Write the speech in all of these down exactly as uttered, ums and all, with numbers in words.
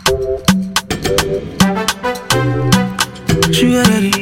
Sugar daddy.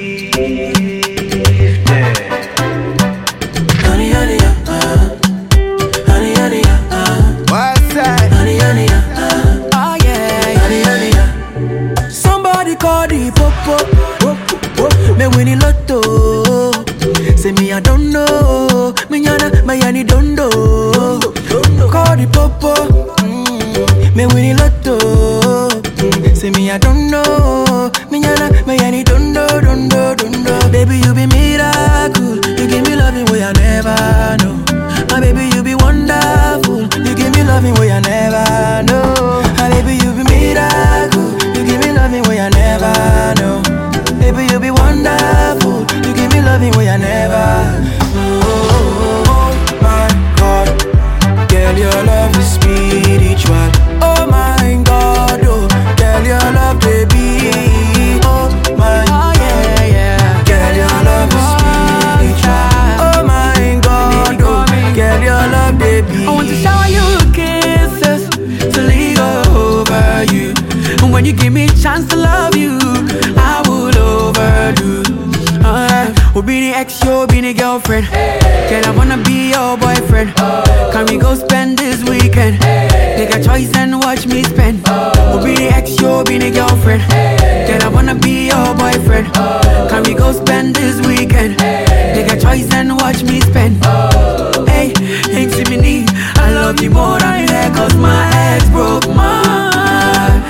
Yeah. Honey, honey, uh, honey, honey, uh, What's that? honey, honey, uh, Oh yeah. honey, honey, uh. Somebody call the popo, me win the lotto. Say me I don't know, me yana, me yani don't know. Call the popo, mm, me win the lotto. Mm, say me I don't know, me yana, me yani don't know, don't know, don't know. Baby you be miracle, you give me loving way I never know. My baby you be wonderful, you give me loving way I never know. My baby you be miracle, you give me loving way I never know. Baby you be wonderful, you give me loving way I never. Oh, oh my God, girl your love is spiritual. Oh my God, oh girl your love baby. Oh my, Oh yeah, yeah. girl your love is spiritual. Oh my God, oh girl your love baby. I want to shower you with kisses to lean over you. And when you give me a chance to love you, I will overdo. Uh, we'll be the ex, you'll be the girlfriend. Girl, I wanna be your boyfriend. Can we go spend this weekend? Take a choice and watch me spend. We'll be the ex, you'll be the girlfriend. Girl, I wanna be your boyfriend. Can we go spend this weekend? Take a choice and watch me spend. Hey, ain't see me need. I love you more than that, cause my ex broke my heart.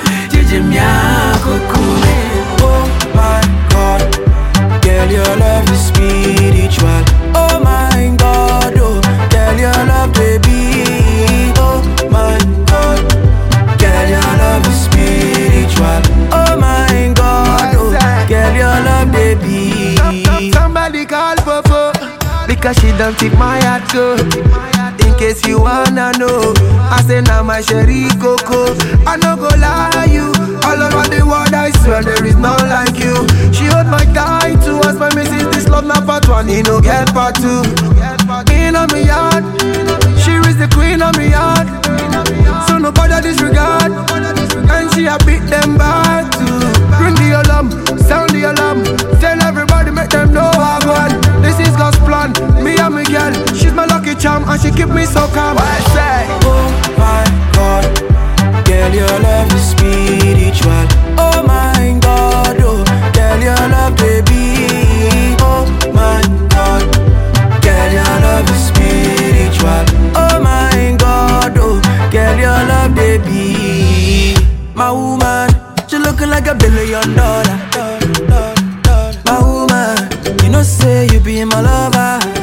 Oh my God, girl your love is spiritual. Oh my God, oh girl your love baby. Oh my God, girl your love is spiritual. Oh my God, oh girl your love baby. Somebody call Popo, because she don't take my heart go. In case you wanna know, I say now my sherry coco. I no go lie you, all over the world I swear there is none like you. She hold my tight to us, my missus, this love not part one, he no get part two. In on me yard, she is the queen of me yard. So nobody disregard, and she a beat them back too. Bring the alarm, sound the alarm, tell everybody make them know I won. This is God's plan, me and my girl, she's my lucky charm and she keep me so calm. I say, oh my God, girl your love is spiritual. Oh my God, oh girl your love baby. Oh my God, girl your love is spiritual. Oh my God, oh girl your love baby. My woman, she looking like a billion dollar. My woman, you know say you be my lover.